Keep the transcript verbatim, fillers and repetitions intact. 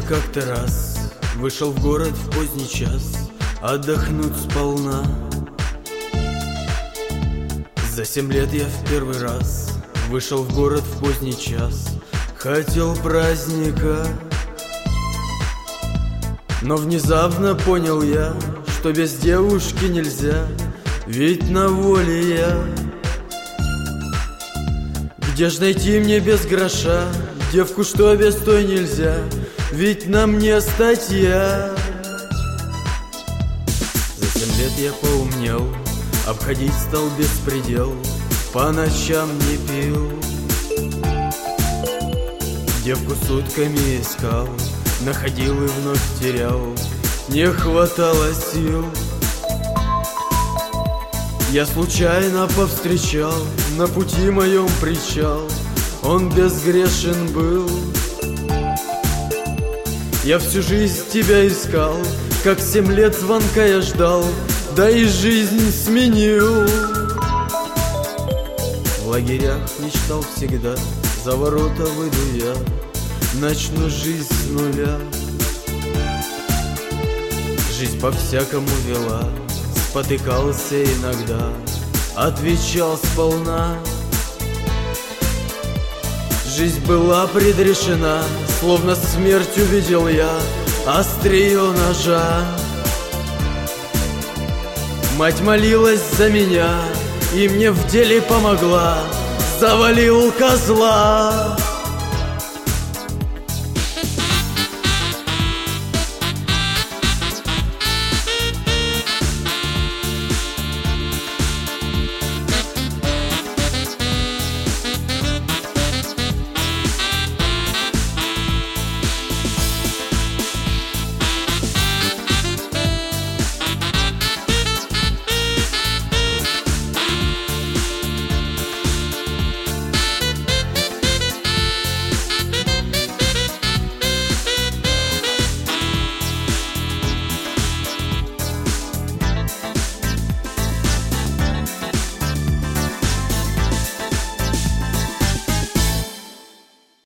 как-то раз вышел в город в поздний час отдохнуть сполна. За семь лет я в первый раз вышел в город в поздний час. Хотел праздника, но внезапно понял я, что без девушки нельзя, ведь на воле я. Где ж найти мне без гроша девку, что без той нельзя, ведь на мне статья. За семь лет я поумнел, обходить стал беспредел, по ночам не пил. Девку сутками искал, находил и вновь терял, не хватало сил. Я случайно повстречал на пути моем причал, он безгрешен был. Я всю жизнь тебя искал, как семь лет звонка я ждал, да и жизнь сменил. В лагерях мечтал всегда, за ворота выйду я, начну жизнь с нуля. Жизнь по-всякому вела, спотыкался иногда, отвечал сполна. Жизнь была предрешена, словно смерть увидел я острие ножа. Мать молилась за меня и мне в деле помогла, завалил козла.